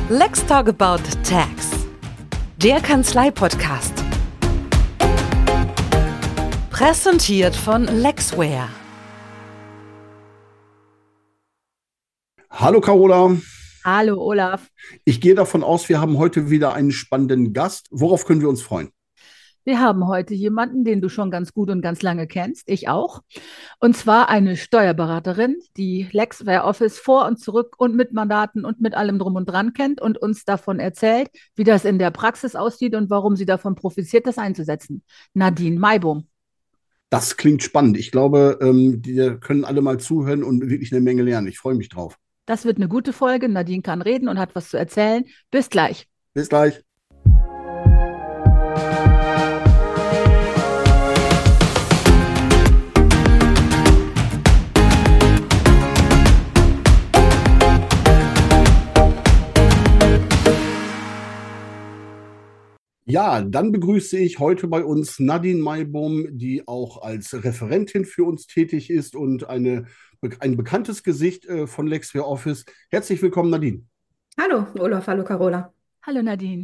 Let's Talk About Tax, der Kanzlei-Podcast. Präsentiert von Lexware. Hallo Carola. Hallo Olaf. Ich gehe davon aus, wir haben heute wieder einen spannenden Gast. Worauf können wir uns freuen? Wir haben heute jemanden, den du schon ganz gut und ganz lange kennst, ich auch. Und zwar eine Steuerberaterin, die Lexware Office vor und zurück und mit Mandaten und mit allem drum und dran kennt und uns davon erzählt, wie das in der Praxis aussieht und warum sie davon profitiert, das einzusetzen. Nadine Maibohm. Das klingt spannend. Ich glaube, wir können alle mal zuhören und wirklich eine Menge lernen. Ich freue mich drauf. Das wird eine gute Folge. Nadine kann reden und hat was zu erzählen. Bis gleich. Bis gleich. Ja, dann begrüße ich heute bei uns Nadine Maibohm, die auch als Referentin für uns tätig ist und ein bekanntes Gesicht von Lexware Office. Herzlich willkommen, Nadine. Hallo Olaf, hallo Carola. Hallo Nadine.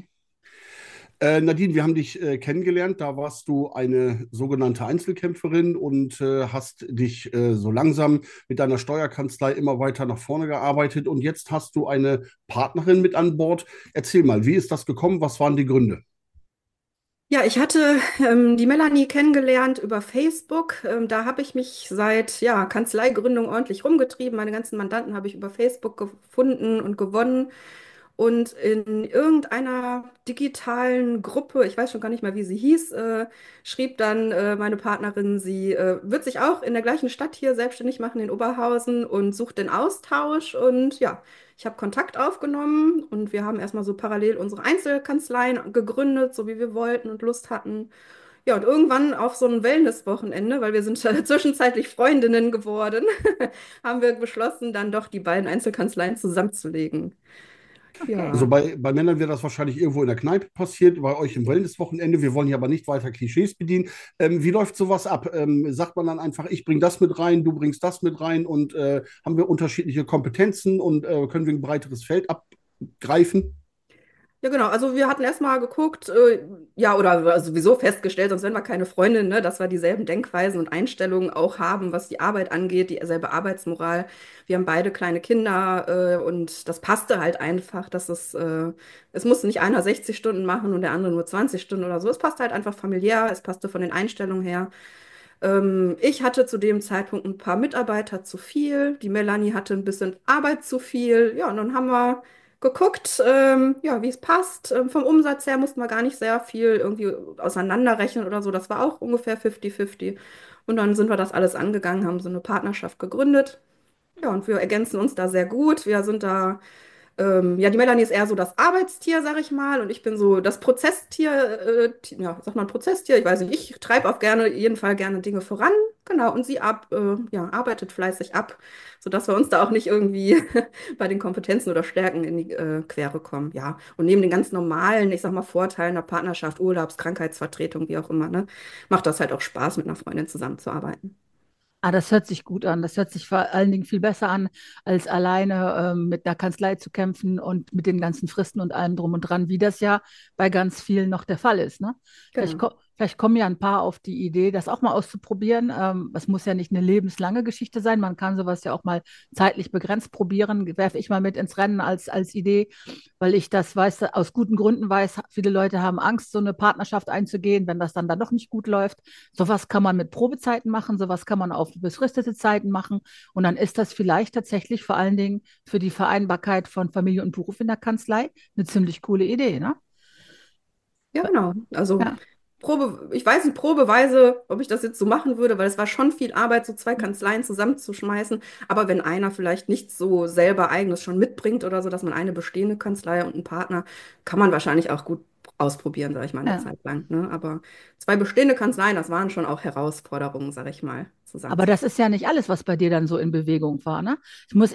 Nadine, wir haben dich kennengelernt. Da warst du eine sogenannte Einzelkämpferin und hast dich so langsam mit deiner Steuerkanzlei immer weiter nach vorne gearbeitet. Und jetzt hast du eine Partnerin mit an Bord. Erzähl mal, wie ist das gekommen? Was waren die Gründe? Ja, ich hatte die Melanie kennengelernt über Facebook. Da habe ich mich seit Kanzleigründung ordentlich rumgetrieben. Meine ganzen Mandanten habe ich über Facebook gefunden und gewonnen. Und in irgendeiner digitalen Gruppe, ich weiß schon gar nicht mehr, wie sie hieß, schrieb dann meine Partnerin, sie wird sich auch in der gleichen Stadt hier selbstständig machen, in Oberhausen, und sucht den Austausch. Und ja, ich habe Kontakt aufgenommen und wir haben erstmal so parallel unsere Einzelkanzleien gegründet, so wie wir wollten und Lust hatten. Ja, und irgendwann auf so ein Wellness-Wochenende, weil wir sind zwischenzeitlich Freundinnen geworden, haben wir beschlossen, dann doch die beiden Einzelkanzleien zusammenzulegen. Also Ja. bei Männern wäre das wahrscheinlich irgendwo in der Kneipe passiert, bei euch im Wellness-Wochenende. Wir wollen hier aber nicht weiter Klischees bedienen. Wie läuft sowas ab? Sagt man dann einfach, ich bringe das mit rein, du bringst das mit rein und haben wir unterschiedliche Kompetenzen und können wir ein breiteres Feld abgreifen? Ja, genau. Also wir hatten erstmal geguckt, oder sowieso festgestellt, sonst wären wir keine Freundin, ne, dass wir dieselben Denkweisen und Einstellungen auch haben, was die Arbeit angeht, dieselbe Arbeitsmoral. Wir haben beide kleine Kinder, und das passte halt einfach, es musste nicht einer 60 Stunden machen und der andere nur 20 Stunden oder so. Es passte halt einfach familiär, es passte von den Einstellungen her. Ich hatte zu dem Zeitpunkt ein paar Mitarbeiter zu viel, die Melanie hatte ein bisschen Arbeit zu viel. Ja, und dann haben wir geguckt, wie es passt. Vom Umsatz her mussten wir gar nicht sehr viel irgendwie auseinanderrechnen oder so. Das war auch ungefähr 50-50. Und dann sind wir das alles angegangen, haben so eine Partnerschaft gegründet. Ja, und wir ergänzen uns da sehr gut. Wir sind da die Melanie ist eher so das Arbeitstier, sag ich mal, und ich bin so das Prozesstier, sagt man Prozesstier, ich weiß nicht, ich treibe auf jeden Fall gerne Dinge voran, genau, und sie arbeitet fleißig ab, sodass wir uns da auch nicht irgendwie bei den Kompetenzen oder Stärken in die Quere kommen, ja. Und neben den ganz normalen, ich sag mal, Vorteilen der Partnerschaft, Urlaubs-, Krankheitsvertretung, wie auch immer, ne, macht das halt auch Spaß, mit einer Freundin zusammenzuarbeiten. Ah, das hört sich gut an. Das hört sich vor allen Dingen viel besser an, als alleine mit einer Kanzlei zu kämpfen und mit den ganzen Fristen und allem drum und dran, wie das ja bei ganz vielen noch der Fall ist, ne? Vielleicht, Genau. vielleicht kommen ja ein paar auf die Idee, das auch mal auszuprobieren. Es muss ja nicht eine lebenslange Geschichte sein. Man kann sowas ja auch mal zeitlich begrenzt probieren. Werfe ich mal mit ins Rennen als Idee, weil ich das weiß, aus guten Gründen weiß, viele Leute haben Angst, so eine Partnerschaft einzugehen, wenn das dann doch nicht gut läuft. Sowas kann man mit Probezeiten machen, sowas kann man auf befristete Zeiten machen. Und dann ist das vielleicht tatsächlich vor allen Dingen für die Vereinbarkeit von Familie und Beruf in der Kanzlei eine ziemlich coole Idee, ne? Ja, genau. Also Ja. Ich weiß nicht probeweise, ob ich das jetzt so machen würde, weil es war schon viel Arbeit, so zwei Kanzleien zusammenzuschmeißen. Aber wenn einer vielleicht nicht so selber eigenes schon mitbringt oder so, dass man eine bestehende Kanzlei und einen Partner, kann man wahrscheinlich auch gut ausprobieren, sage ich mal, eine Ja. Zeit lang. Ne? Aber zwei bestehende Kanzleien, das waren schon auch Herausforderungen, sage ich mal, zusammen. Aber das ist ja nicht alles, was bei dir dann so in Bewegung war, ne?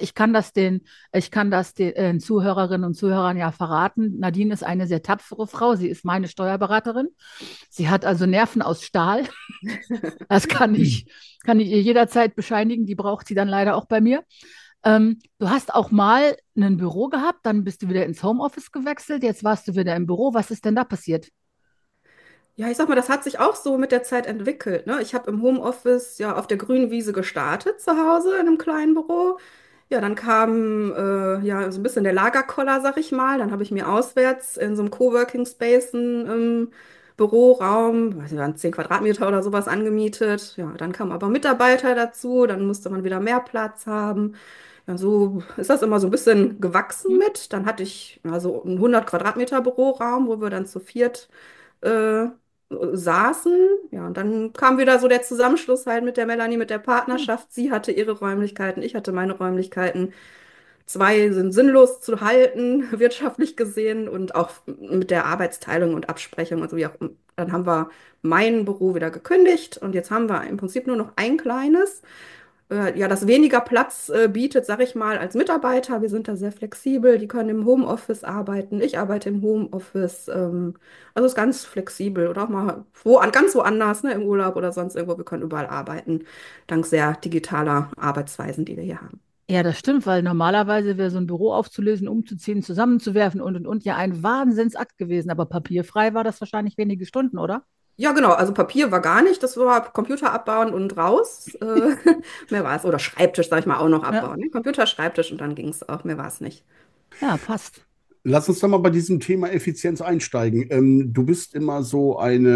Ich kann das den Zuhörerinnen und Zuhörern ja verraten. Nadine ist eine sehr tapfere Frau. Sie ist meine Steuerberaterin. Sie hat also Nerven aus Stahl. Das kann ich ihr jederzeit bescheinigen. Die braucht sie dann leider auch bei mir. Du hast auch mal ein Büro gehabt, dann bist du wieder ins Homeoffice gewechselt, jetzt warst du wieder im Büro. Was ist denn da passiert? Ja, ich sag mal, das hat sich auch so mit der Zeit entwickelt, ne? Ich habe im Homeoffice ja auf der grünen Wiese gestartet zu Hause in einem kleinen Büro. Ja, dann kam ja so ein bisschen der Lagerkoller, sag ich mal. Dann habe ich mir auswärts in so einem Coworking Space einen Büroraum, weiß nicht, waren 10 Quadratmeter oder sowas angemietet. Ja, dann kamen aber Mitarbeiter dazu, dann musste man wieder mehr Platz haben. Ja, so ist das immer so ein bisschen gewachsen mit. Dann hatte ich also einen 100 Quadratmeter Büroraum, wo wir dann zu viert äh, saßen. Ja, und dann kam wieder so der Zusammenschluss halt mit der Melanie, mit der Partnerschaft. Sie hatte ihre Räumlichkeiten, ich hatte meine Räumlichkeiten. Zwei sind sinnlos zu halten, wirtschaftlich gesehen und auch mit der Arbeitsteilung und Absprechung und so wie auch. Dann haben wir mein Büro wieder gekündigt und jetzt haben wir im Prinzip nur noch ein kleines ja, das weniger Platz bietet, sag ich mal, als Mitarbeiter. Wir sind da sehr flexibel. Die können im Homeoffice arbeiten. Ich arbeite im Homeoffice. Also ist ganz flexibel oder auch mal ganz woanders, ne, im Urlaub oder sonst irgendwo. Wir können überall arbeiten, dank sehr digitaler Arbeitsweisen, die wir hier haben. Ja, das stimmt, weil normalerweise wäre so ein Büro aufzulösen, umzuziehen, zusammenzuwerfen und ja ein Wahnsinnsakt gewesen. Aber papierfrei war das wahrscheinlich wenige Stunden, oder? Ja, genau. Also Papier war gar nicht. Das war Computer abbauen und raus. Mehr war es. Oder Schreibtisch, sag ich mal, auch noch Ja, abbauen. Ne? Computer, Schreibtisch und dann ging es auch. Mehr war es nicht. ja, passt. Lass uns doch mal bei diesem Thema Effizienz einsteigen. Du bist immer so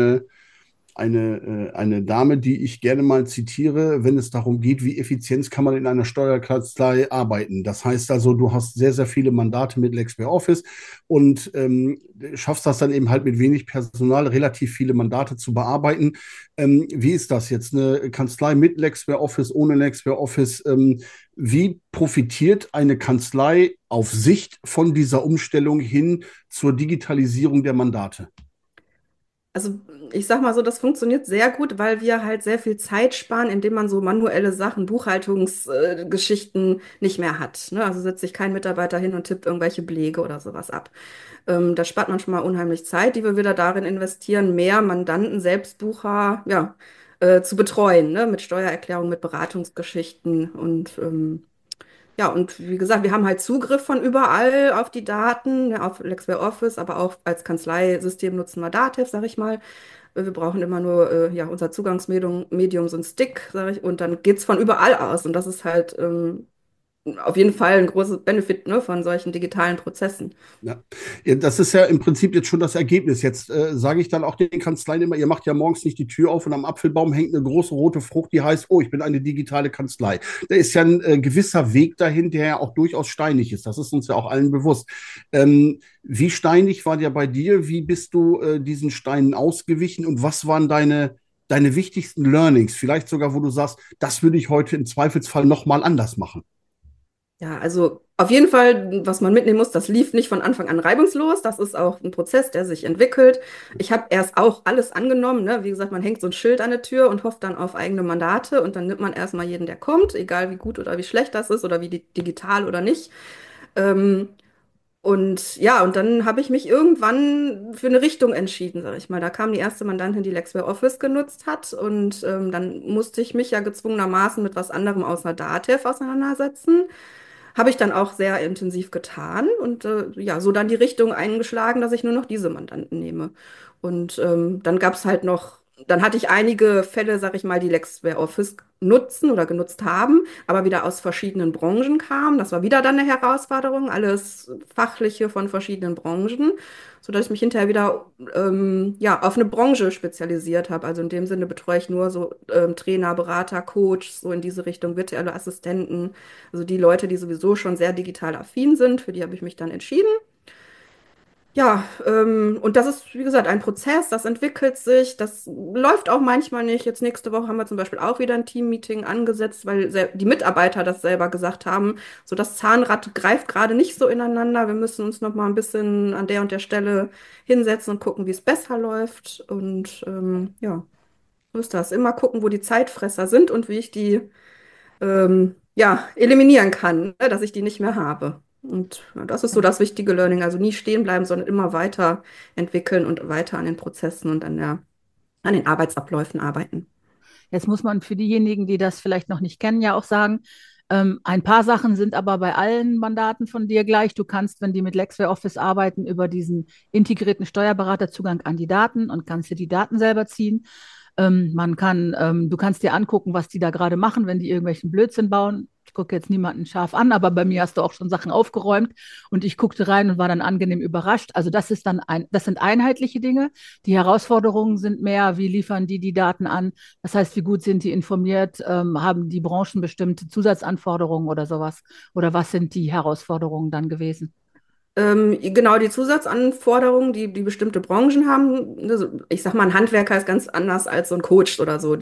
eine Dame, die ich gerne mal zitiere, wenn es darum geht, wie effizient kann man in einer Steuerkanzlei arbeiten. Das heißt also, du hast sehr, sehr viele Mandate mit Lexware Office und schaffst das dann eben halt mit wenig Personal, relativ viele Mandate zu bearbeiten. Wie ist das jetzt? Eine Kanzlei mit Lexware Office, ohne Lexware Office? Wie profitiert eine Kanzlei auf Sicht von dieser Umstellung hin zur Digitalisierung der Mandate? Also ich sag mal so, das funktioniert sehr gut, weil wir halt sehr viel Zeit sparen, indem man so manuelle Sachen, Buchhaltungsgeschichten nicht mehr hat. Ne? Also setzt sich kein Mitarbeiter hin und tippt irgendwelche Belege oder sowas ab. Da spart man schon mal unheimlich Zeit, die wir wieder darin investieren, mehr Mandanten, Selbstbucher, ja, zu betreuen, ne? Mit Steuererklärung, mit Beratungsgeschichten und ja, und wie gesagt, wir haben halt Zugriff von überall auf die Daten, ne, auf Lexware Office, aber auch als Kanzleisystem nutzen wir Datev, sag ich mal. Wir brauchen immer nur ja, unser Zugangsmedium, so ein Stick, sag ich, und dann geht's von überall aus. Und das ist halt auf jeden Fall ein großes Benefit, ne, von solchen digitalen Prozessen. Ja. Ja, das ist ja im Prinzip jetzt schon das Ergebnis. Jetzt sage ich dann auch den Kanzleien immer, ihr macht ja morgens nicht die Tür auf und am Apfelbaum hängt eine große rote Frucht, die heißt, oh, ich bin eine digitale Kanzlei. Da ist ja ein gewisser Weg dahin, der ja auch durchaus steinig ist. Das ist uns ja auch allen bewusst. Wie steinig war der bei dir? Wie bist du diesen Steinen ausgewichen und was waren deine wichtigsten Learnings? Vielleicht sogar, wo du sagst, das würde ich heute im Zweifelsfall nochmal anders machen. Ja, also auf jeden Fall, was man mitnehmen muss, das lief nicht von Anfang an reibungslos. Das ist auch ein Prozess, der sich entwickelt. Ich habe erst auch alles angenommen. Ne? Wie gesagt, man hängt so ein Schild an der Tür und hofft dann auf eigene Mandate und dann nimmt man erstmal jeden, der kommt, egal wie gut oder wie schlecht das ist oder wie digital oder nicht. Ähm, und ja, und dann habe ich mich irgendwann für eine Richtung entschieden, sag ich mal. Da kam die erste Mandantin, die Lexware Office genutzt hat und dann musste ich mich ja gezwungenermaßen mit was anderem außer Datev auseinandersetzen. Habe ich dann auch sehr intensiv getan und ja, so dann die Richtung eingeschlagen, dass ich nur noch diese Mandanten nehme. Und dann gab es halt noch, dann hatte ich einige Fälle, sag ich mal, die Lexware Office nutzen oder genutzt haben, aber wieder aus verschiedenen Branchen kamen. Das war wieder dann eine Herausforderung, alles Fachliche von verschiedenen Branchen, sodass ich mich hinterher wieder ja, auf eine Branche spezialisiert habe. Also in dem Sinne betreue ich nur so Trainer, Berater, Coach, so in diese Richtung, virtuelle Assistenten. Also die Leute, die sowieso schon sehr digital affin sind, für die habe ich mich dann entschieden. Ja, und das ist, wie gesagt, ein Prozess, das entwickelt sich, das läuft auch manchmal nicht. Jetzt nächste Woche haben wir zum Beispiel auch wieder ein Teammeeting angesetzt, weil die Mitarbeiter das selber gesagt haben, so das Zahnrad greift gerade nicht so ineinander. Wir müssen uns noch mal ein bisschen an der und der Stelle hinsetzen und gucken, wie es besser läuft. Und ja, so ist das. Immer gucken, wo die Zeitfresser sind und wie ich die ja, eliminieren kann, ne, dass ich die nicht mehr habe. Und ja, das ist so das wichtige Learning. Also nie stehen bleiben, sondern immer weiter entwickeln und weiter an den Prozessen und an den Arbeitsabläufen arbeiten. Jetzt muss man für diejenigen, die das vielleicht noch nicht kennen, ja auch sagen, Ein paar Sachen sind aber bei allen Mandaten von dir gleich. Du kannst, wenn die mit Lexware Office arbeiten, über diesen integrierten Steuerberaterzugang an die Daten und kannst dir die Daten selber ziehen. Du kannst dir angucken, was die da gerade machen, wenn die irgendwelchen Blödsinn bauen. Ich gucke jetzt niemanden scharf an, aber bei mir hast du auch schon Sachen aufgeräumt und ich guckte rein und war dann angenehm überrascht. Also das sind einheitliche Dinge. Die Herausforderungen sind mehr, wie liefern die Daten an? Das heißt, wie gut sind die informiert? Haben die Branchen bestimmte Zusatzanforderungen oder sowas? Oder was sind die Herausforderungen dann gewesen? Genau, die Zusatzanforderungen, die bestimmte Branchen haben. Also ich sag mal, ein Handwerker ist ganz anders als so ein Coach oder so.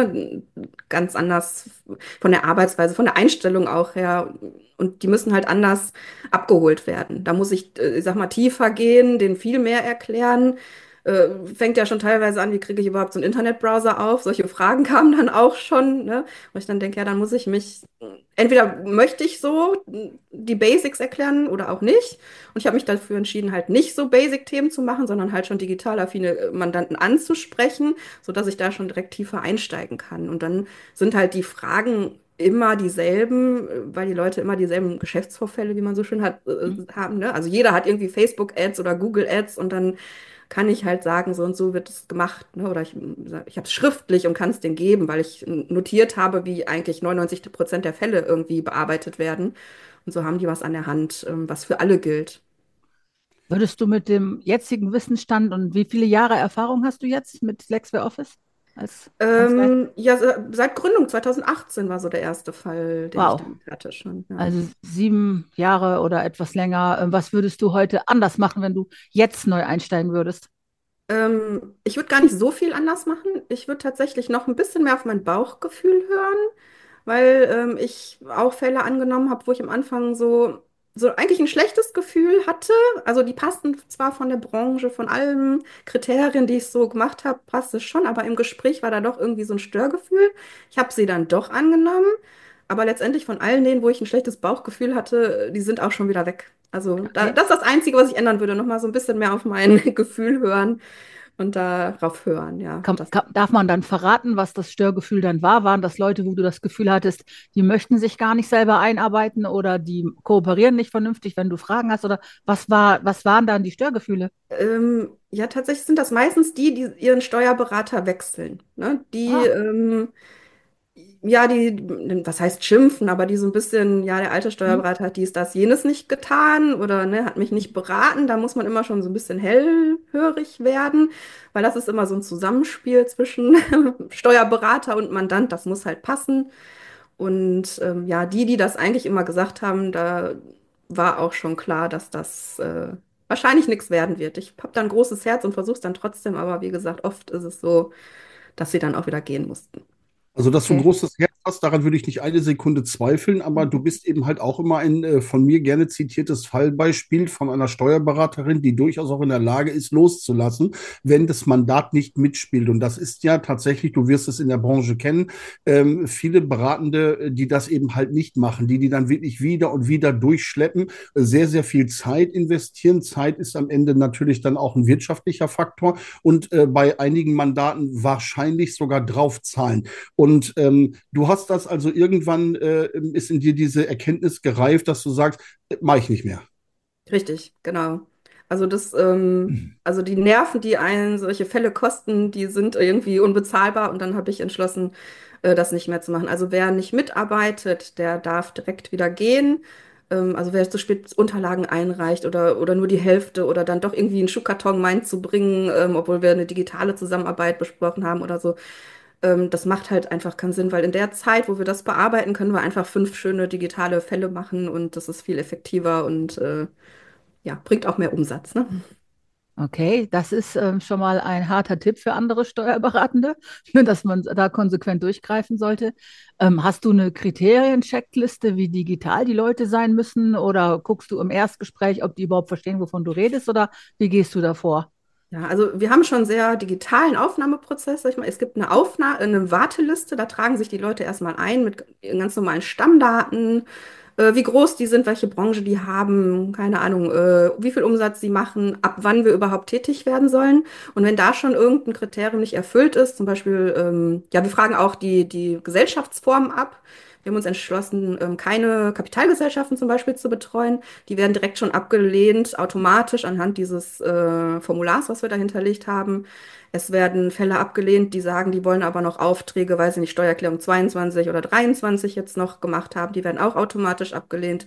Ganz anders von der Arbeitsweise, von der Einstellung auch her. Und die müssen halt anders abgeholt werden. Da muss ich sag mal, tiefer gehen, denen viel mehr erklären. Fängt ja schon teilweise an, wie kriege ich überhaupt so einen Internetbrowser auf? Solche Fragen kamen dann auch schon, ne? Wo ich dann denke, ja, dann muss ich mich, entweder möchte ich so die Basics erklären oder auch nicht. Und ich habe mich dafür entschieden, halt nicht so Basic-Themen zu machen, sondern halt schon digital affine Mandanten anzusprechen, sodass ich da schon direkt tiefer einsteigen kann. Und dann sind halt die Fragen immer dieselben, weil die Leute immer dieselben Geschäftsvorfälle, wie man so schön haben. Ne? Also jeder hat irgendwie Facebook-Ads oder Google-Ads und dann kann ich halt sagen, so und so wird es gemacht. Ne? Oder ich habe es schriftlich und kann es denen geben, weil ich notiert habe, wie eigentlich 99% der Fälle irgendwie bearbeitet werden. Und so haben die was an der Hand, was für alle gilt. Würdest du mit dem jetzigen Wissensstand und wie viele Jahre Erfahrung hast du jetzt mit Lexware Office als Kanzlei? Ja, seit Gründung 2018 war so der erste Fall, den ich Wow. damit hatte schon. Ja. Also 7 Jahre oder etwas länger. Was würdest du heute anders machen, wenn du jetzt neu einsteigen würdest? Ich würde gar nicht so viel anders machen. Ich würde tatsächlich noch ein bisschen mehr auf mein Bauchgefühl hören, weil ich auch Fälle angenommen habe, wo ich am Anfang so eigentlich ein schlechtes Gefühl hatte. Also die passten zwar von der Branche, von allen Kriterien, die ich so gemacht habe, passte es schon, aber im Gespräch war da doch irgendwie so ein Störgefühl. Ich habe sie dann doch angenommen, aber letztendlich von allen denen, wo ich ein schlechtes Bauchgefühl hatte, die sind auch schon wieder weg. Also Okay. das ist das Einzige, was ich ändern würde, nochmal so ein bisschen mehr auf mein Gefühl hören und darauf hören, ja. Darf man dann verraten, was das Störgefühl dann war? Waren das Leute, wo du das Gefühl hattest, die möchten sich gar nicht selber einarbeiten oder die kooperieren nicht vernünftig, wenn du Fragen hast? Oder was waren dann die Störgefühle? Ja, tatsächlich sind das meistens die ihren Steuerberater wechseln. Ne? Ah, Ja, was heißt schimpfen, aber die so ein bisschen, ja, der alte hm, Steuerberater hat dies, das, jenes nicht getan oder ne, hat mich nicht beraten. Da muss man immer schon so ein bisschen hellhörig werden, weil das ist immer so ein Zusammenspiel zwischen Steuerberater und Mandant. Das muss halt passen. Und ja, die das eigentlich immer gesagt haben, da war auch schon klar, dass das wahrscheinlich nichts werden wird. Ich habe da ein großes Herz und versuche es dann trotzdem, aber wie gesagt, oft ist es so, dass sie dann auch wieder gehen mussten. Also, dass du ein okay. großes Herz hast, daran würde ich nicht eine Sekunde zweifeln, aber du bist eben halt auch immer ein von mir gerne zitiertes Fallbeispiel von einer Steuerberaterin, die durchaus auch in der Lage ist, loszulassen, wenn das Mandat nicht mitspielt. Und das ist ja tatsächlich, du wirst es in der Branche kennen, viele Beratende, die das eben halt nicht machen, die dann wirklich wieder und wieder durchschleppen, sehr, sehr viel Zeit investieren. Zeit ist am Ende natürlich dann auch ein wirtschaftlicher Faktor und bei einigen Mandaten wahrscheinlich sogar draufzahlen. Und du hast das also irgendwann, ist in dir diese Erkenntnis gereift, dass du sagst, mache ich nicht mehr. Richtig, genau. Also also die Nerven, die einen solche Fälle kosten, die sind irgendwie unbezahlbar und dann habe ich entschlossen, das nicht mehr zu machen. Also wer nicht mitarbeitet, der darf direkt wieder gehen. Also wer zu spät Unterlagen einreicht oder nur die Hälfte oder dann doch irgendwie einen Schuhkarton meint zu bringen, obwohl wir eine digitale Zusammenarbeit besprochen haben oder so, das macht halt einfach keinen Sinn, weil in der Zeit, wo wir das bearbeiten, können wir einfach 5 schöne digitale Fälle machen und das ist viel effektiver und ja, bringt auch mehr Umsatz, ne? Okay, das ist schon mal ein harter Tipp für andere Steuerberatende, dass man da konsequent durchgreifen sollte. Hast du eine Kriterien-Checkliste, wie digital die Leute sein müssen? Oder guckst du im Erstgespräch, ob die überhaupt verstehen, wovon du redest? Oder wie gehst du davor? Ja, also wir haben schon einen sehr digitalen Aufnahmeprozess, sag ich mal. Es gibt eine Warteliste, da tragen sich die Leute erstmal ein mit ihren ganz normalen Stammdaten, wie groß die sind, welche Branche die haben, keine Ahnung, wie viel Umsatz sie machen, ab wann wir überhaupt tätig werden sollen. Und wenn da schon irgendein Kriterium nicht erfüllt ist, zum Beispiel, ja, wir fragen auch die Gesellschaftsform ab. Wir haben uns entschlossen, keine Kapitalgesellschaften zum Beispiel zu betreuen. Die werden direkt schon abgelehnt, automatisch anhand dieses Formulars, was wir da hinterlegt haben. Es werden Fälle abgelehnt, die sagen, die wollen aber noch Aufträge, weil sie nicht Steuererklärung 22 oder 23 jetzt noch gemacht haben. Die werden auch automatisch abgelehnt.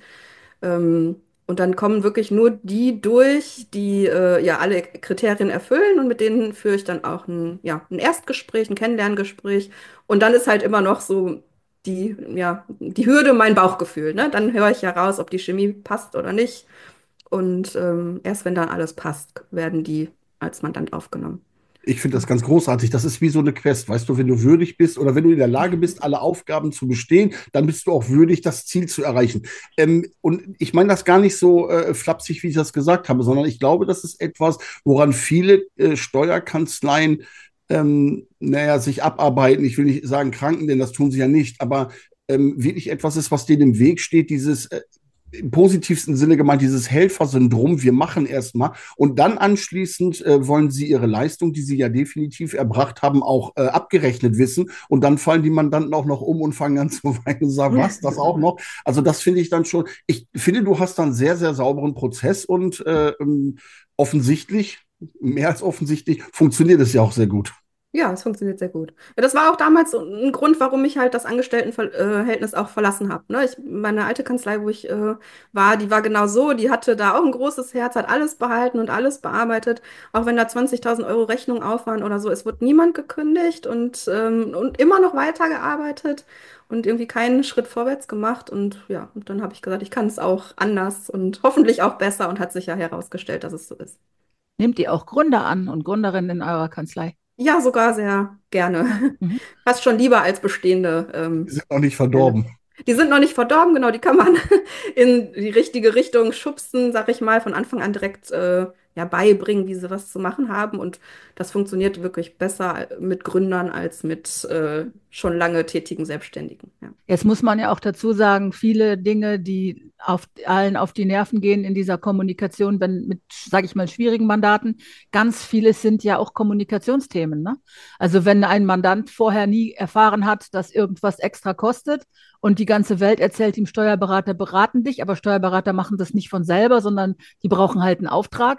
Und dann kommen wirklich nur die durch, die ja alle Kriterien erfüllen und mit denen führe ich dann auch ein Erstgespräch, ein Kennenlerngespräch. Und dann ist halt immer noch so die Hürde mein Bauchgefühl, ne? Dann höre ich ja raus, ob die Chemie passt oder nicht. Und erst wenn dann alles passt, werden die als Mandant aufgenommen. Ich finde das ganz großartig. Das ist wie so eine Quest. Weißt du, wenn du würdig bist oder wenn du in der Lage bist, alle Aufgaben zu bestehen, dann bist du auch würdig, das Ziel zu erreichen. Und ich meine das gar nicht so flapsig, wie ich das gesagt habe, sondern ich glaube, das ist etwas, woran viele Steuerkanzleien naja, sich abarbeiten. Ich will nicht sagen kranken, denn das tun sie ja nicht, aber wirklich etwas ist, was denen im Weg steht, dieses im positivsten Sinne gemeint, dieses Helfersyndrom, wir machen erstmal und dann anschließend wollen sie ihre Leistung, die sie ja definitiv erbracht haben, auch abgerechnet wissen und dann fallen die Mandanten auch noch um und fangen an zu weinen und sagen, was, das auch noch? Also das finde ich dann schon, ich finde, du hast dann einen sehr, sehr sauberen Prozess und offensichtlich, mehr als offensichtlich, funktioniert es ja auch sehr gut. Ja, es funktioniert sehr gut. Ja, das war auch damals so ein Grund, warum ich halt das Angestelltenverhältnis auch verlassen habe. Ne? Meine alte Kanzlei, wo ich war, die war genau so. Die hatte da auch ein großes Herz, hat alles behalten und alles bearbeitet. Auch wenn da 20.000 Euro Rechnung auf waren oder so. Es wurde niemand gekündigt und immer noch weitergearbeitet und irgendwie keinen Schritt vorwärts gemacht. Und ja, und dann habe ich gesagt, ich kann es auch anders und hoffentlich auch besser und hat sich ja herausgestellt, dass es so ist. Nehmt ihr auch Gründer an und Gründerinnen in eurer Kanzlei? Ja, sogar sehr Ja. gerne. Mhm. Fast schon lieber als bestehende Die sind noch nicht Fälle. verdorben. Die sind noch nicht verdorben, genau, die kann man in die richtige Richtung schubsen, sag ich mal, von Anfang an direkt ja, beibringen, wie sie was zu machen haben. Und das funktioniert wirklich besser mit Gründern als mit schon lange tätigen Selbstständigen. Ja. Jetzt muss man ja auch dazu sagen, viele Dinge, die allen auf die Nerven gehen in dieser Kommunikation, wenn mit, sage ich mal, schwierigen Mandaten, ganz vieles sind ja auch Kommunikationsthemen, ne? Also wenn ein Mandant vorher nie erfahren hat, dass irgendwas extra kostet und die ganze Welt erzählt ihm, Steuerberater beraten dich, aber Steuerberater machen das nicht von selber, sondern die brauchen halt einen Auftrag.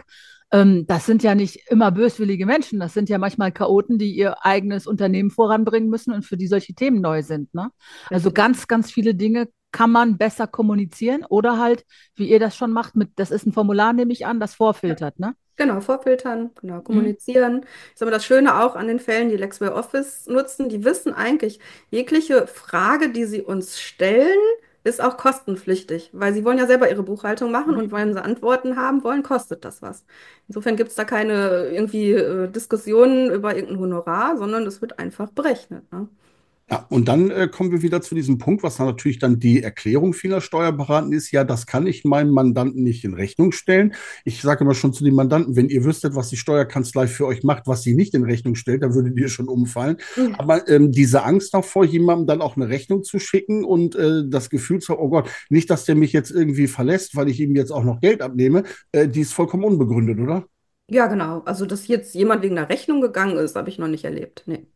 Das sind ja nicht immer böswillige Menschen, das sind ja manchmal Chaoten, die ihr eigenes Unternehmen voranbringen müssen und für die solche Themen neu sind, ne? Also Richtig. ganz, ganz viele Dinge kann man besser kommunizieren oder halt, wie ihr das schon macht, das ist ein Formular, nehme ich an, das vorfiltert, ne? Genau, vorfiltern, genau, Mhm. kommunizieren. Ich sage mal, das Schöne auch an den Fällen, die Lexware Office nutzen, die wissen eigentlich, jegliche Frage, die sie uns stellen, ist auch kostenpflichtig, weil sie wollen ja selber ihre Buchhaltung machen und wenn sie Antworten haben wollen, kostet das was. Insofern gibt es da keine irgendwie Diskussionen über irgendein Honorar, sondern das wird einfach berechnet. Ne? Ja, und dann kommen wir wieder zu diesem Punkt, was dann natürlich dann die Erklärung vieler Steuerberater ist. Ja, das kann ich meinem Mandanten nicht in Rechnung stellen. Ich sage immer schon zu den Mandanten, wenn ihr wüsstet, was die Steuerkanzlei für euch macht, was sie nicht in Rechnung stellt, dann würdet ihr schon umfallen. Mhm. Aber diese Angst davor, jemandem dann auch eine Rechnung zu schicken und das Gefühl zu, oh Gott, nicht, dass der mich jetzt irgendwie verlässt, weil ich ihm jetzt auch noch Geld abnehme, die ist vollkommen unbegründet, oder? Ja, genau. Also, dass jetzt jemand wegen einer Rechnung gegangen ist, habe ich noch nicht erlebt. Nee.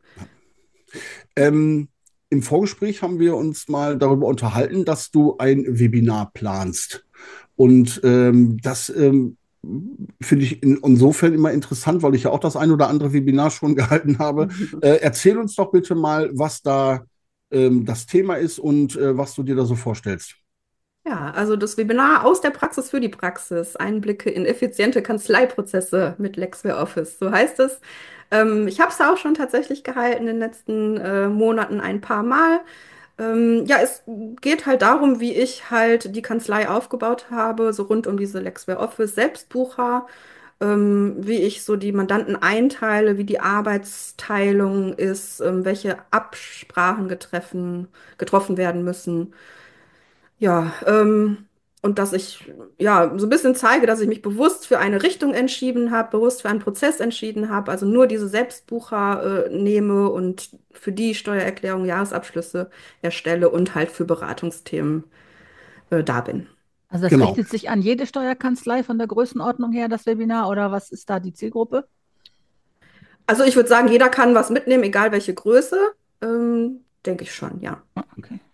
Ähm, Im Vorgespräch haben wir uns mal darüber unterhalten, dass du ein Webinar planst. Und das finde ich insofern immer interessant, weil ich ja auch das ein oder andere Webinar schon gehalten habe. Erzähl uns doch bitte mal, was da das Thema ist und was du dir da so vorstellst. Ja, also das Webinar aus der Praxis für die Praxis, Einblicke in effiziente Kanzleiprozesse mit Lexware Office, so heißt es. Ich habe es auch schon tatsächlich gehalten in den letzten Monaten ein paar Mal. Ja, es geht halt darum, wie ich halt die Kanzlei aufgebaut habe, so rund um diese Lexware Office Selbstbucher, wie ich so die Mandanten einteile, wie die Arbeitsteilung ist, welche Absprachen getroffen werden müssen. Ja, und dass ich ja so ein bisschen zeige, dass ich mich bewusst für eine Richtung entschieden habe, bewusst für einen Prozess entschieden habe, also nur diese Selbstbucher nehme und für die Steuererklärung, Jahresabschlüsse erstelle und halt für Beratungsthemen da bin. Also das Genau. richtet sich an jede Steuerkanzlei von der Größenordnung her, das Webinar, oder was ist da die Zielgruppe? Also ich würde sagen, jeder kann was mitnehmen, egal welche Größe. Denke ich schon, ja. Ah, okay.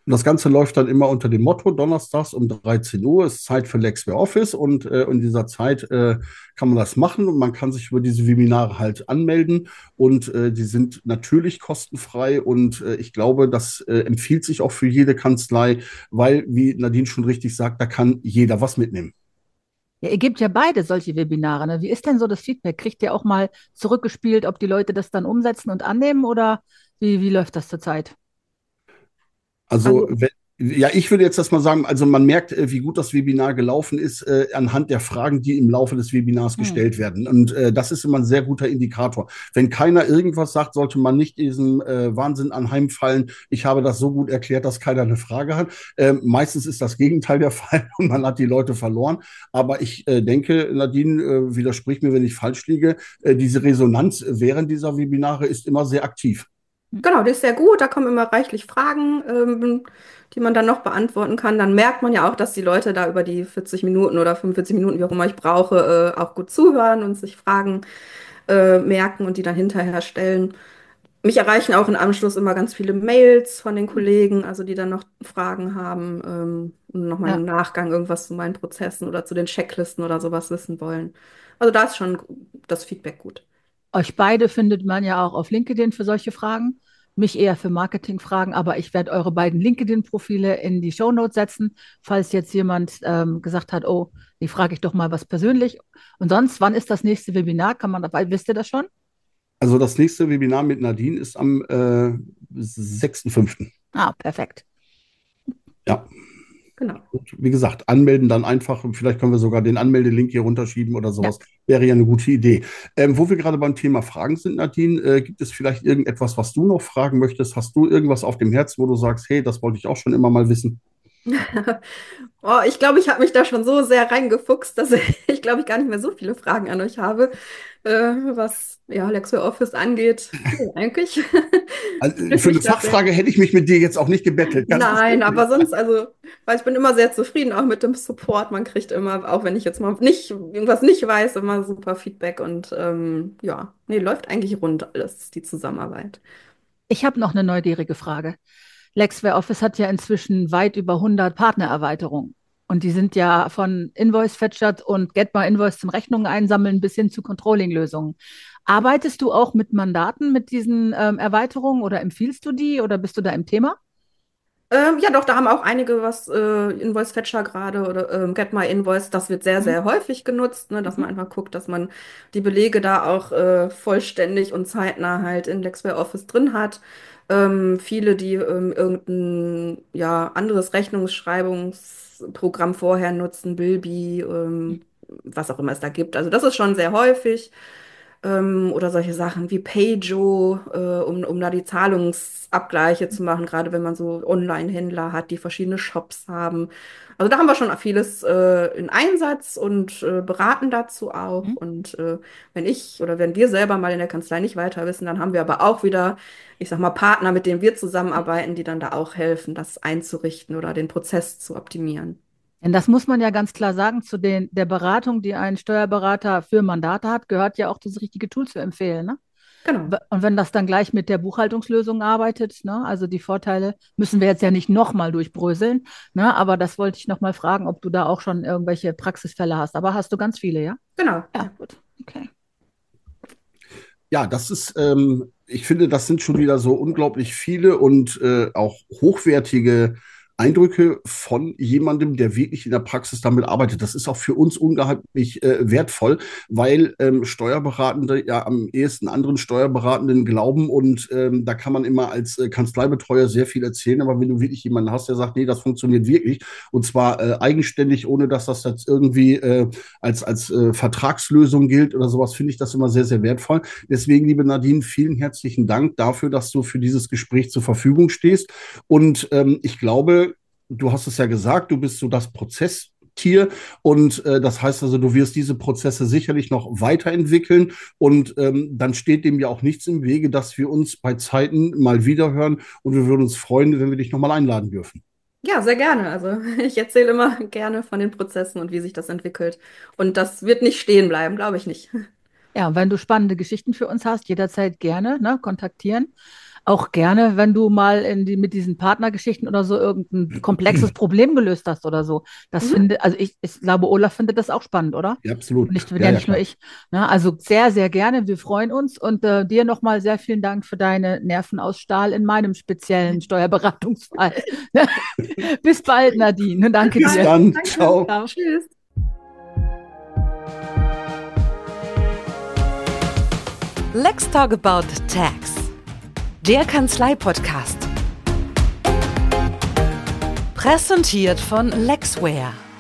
Und das Ganze läuft dann immer unter dem Motto, donnerstags um 13 Uhr ist Zeit für Lexware Office und in dieser Zeit kann man das machen und man kann sich über diese Webinare halt anmelden und die sind natürlich kostenfrei und ich glaube, das empfiehlt sich auch für jede Kanzlei, weil, wie Nadine schon richtig sagt, da kann jeder was mitnehmen. Ja, ihr gebt ja beide solche Webinare, ne? Wie ist denn so das Feedback? Kriegt ihr auch mal zurückgespielt, ob die Leute das dann umsetzen und annehmen oder wie läuft das zurzeit? Also, Also ja, ich würde jetzt das mal sagen, also man merkt, wie gut das Webinar gelaufen ist, anhand der Fragen, die im Laufe des Webinars Hm. gestellt werden. Und das ist immer ein sehr guter Indikator. Wenn keiner irgendwas sagt, sollte man nicht diesem Wahnsinn anheimfallen. Ich habe das so gut erklärt, dass keiner eine Frage hat. Meistens ist das Gegenteil der Fall und man hat die Leute verloren. Aber ich denke, Nadine, widersprich mir, wenn ich falsch liege, diese Resonanz während dieser Webinare ist immer sehr aktiv. genau, die ist sehr gut. Da kommen immer reichlich Fragen, die man dann noch beantworten kann. Dann merkt man ja auch, dass die Leute da über die 40 Minuten oder 45 Minuten, wie auch immer ich brauche, auch gut zuhören und sich Fragen merken und die dann hinterher stellen. Mich erreichen auch im Anschluss immer ganz viele Mails von den Kollegen, also die dann noch Fragen haben und nochmal Ja. im Nachgang irgendwas zu meinen Prozessen oder zu den Checklisten oder sowas wissen wollen. Also da ist schon das Feedback gut. Euch beide findet man ja auch auf LinkedIn für solche Fragen. Mich eher für Marketingfragen, aber ich werde eure beiden LinkedIn-Profile in die Shownotes setzen, falls jetzt jemand gesagt hat, oh, die frage ich doch mal was persönlich. Und sonst, wann ist das nächste Webinar? Kann man dabei, wisst ihr das schon? Also das nächste Webinar mit Nadine ist am 6.5. Ah, perfekt. Ja, Genau. und wie gesagt, anmelden dann einfach. Vielleicht können wir sogar den Anmeldelink hier runterschieben oder Ja. sowas. Wäre ja eine gute Idee. Wo wir gerade beim Thema Fragen sind, Nadine, gibt es vielleicht irgendetwas, was du noch fragen möchtest? Hast du irgendwas auf dem Herzen, wo du sagst, hey, das wollte ich auch schon immer mal wissen? Oh, ich glaube, ich habe mich da schon so sehr reingefuchst, dass ich glaube, ich gar nicht mehr so viele Fragen an euch habe, was ja LexWare angeht. Nee, eigentlich Also, spricht für eine mich das sehr. Fachfrage hätte ich mich mit dir jetzt auch nicht gebettelt, ganz Nein, bestimmt aber nicht. sonst, also, weil ich bin immer sehr zufrieden, auch mit dem Support. Man kriegt immer, auch wenn ich jetzt mal nicht irgendwas nicht weiß, immer super Feedback und ja, nee, läuft eigentlich rund alles, die Zusammenarbeit. Ich habe noch eine neugierige Frage. Lexware Office hat ja inzwischen weit über 100 Partnererweiterungen. Und die sind ja von Invoice Fetcher und Get My Invoice zum Rechnungen einsammeln bis hin zu Controlling-Lösungen. Arbeitest du auch mit Mandaten mit diesen Erweiterungen oder empfiehlst du die oder bist du da im Thema? Ja, doch, da haben auch einige was, Invoice Fetcher gerade oder Get My Invoice, das wird sehr, Mhm. sehr häufig genutzt, ne, dass man Mhm. einfach guckt, dass man die Belege da auch vollständig und zeitnah halt in Lexware Office drin hat. Viele, die irgendein ja, anderes Rechnungsschreibungsprogramm vorher nutzen, Bilby, was auch immer es da gibt. Also das ist schon sehr häufig oder solche Sachen wie Payo, um da die Zahlungsabgleiche zu machen, gerade wenn man so Online-Händler hat, die verschiedene Shops haben. Also da haben wir schon vieles in Einsatz und beraten dazu auch. Mhm. Und wenn ich oder wenn wir selber mal in der Kanzlei nicht weiter wissen, dann haben wir aber auch wieder, ich sag mal, Partner, mit denen wir zusammenarbeiten, die dann da auch helfen, das einzurichten oder den Prozess zu optimieren. Denn das muss man ja ganz klar sagen, zu der Beratung, die ein Steuerberater für Mandate hat, gehört ja auch das richtige Tool zu empfehlen. Ne? Genau. Und wenn das dann gleich mit der Buchhaltungslösung arbeitet, ne, also die Vorteile müssen wir jetzt ja nicht nochmal durchbröseln, ne, aber das wollte ich nochmal fragen, ob du da auch schon irgendwelche Praxisfälle hast. Aber hast du ganz viele, ja? Genau. Ja, Ja. gut. Okay. Ja, das ist, ich finde, das sind schon wieder so unglaublich viele und auch hochwertige Eindrücke von jemandem, der wirklich in der Praxis damit arbeitet. Das ist auch für uns unglaublich wertvoll, weil Steuerberatende ja am ehesten anderen Steuerberatenden glauben und da kann man immer als Kanzleibetreuer sehr viel erzählen, aber wenn du wirklich jemanden hast, der sagt, nee, das funktioniert wirklich und zwar eigenständig, ohne dass das jetzt irgendwie als Vertragslösung gilt oder sowas, finde ich das immer sehr, sehr wertvoll. Deswegen, liebe Nadine, vielen herzlichen Dank dafür, dass du für dieses Gespräch zur Verfügung stehst. Und ich glaube, du hast es ja gesagt, du bist so das Prozesstier und das heißt also, du wirst diese Prozesse sicherlich noch weiterentwickeln und dann steht dem ja auch nichts im Wege, dass wir uns bei Zeiten mal wiederhören und wir würden uns freuen, wenn wir dich nochmal einladen dürfen. Ja, sehr gerne. Also ich erzähle immer gerne von den Prozessen und wie sich das entwickelt. Und das wird nicht stehen bleiben, glaube ich nicht. Ja, und wenn du spannende Geschichten für uns hast, jederzeit gerne, ne, kontaktieren. Auch gerne, wenn du mal mit diesen Partnergeschichten oder so irgendein komplexes Problem gelöst hast oder so. Also ich glaube, Olaf findet das auch spannend, oder? Ja, absolut. Nicht, Ja, ja, nicht nur klar. ich. Ne? Also sehr, sehr gerne. Wir freuen uns und dir nochmal sehr vielen Dank für deine Nerven aus Stahl in meinem speziellen Steuerberatungsfall. Bis bald, Nadine. Danke Bis dir. dann. Danke. Ciao. Ciao. Tschüss. Let's Talk About Tax. Der Kanzlei-Podcast. Präsentiert von Lexware.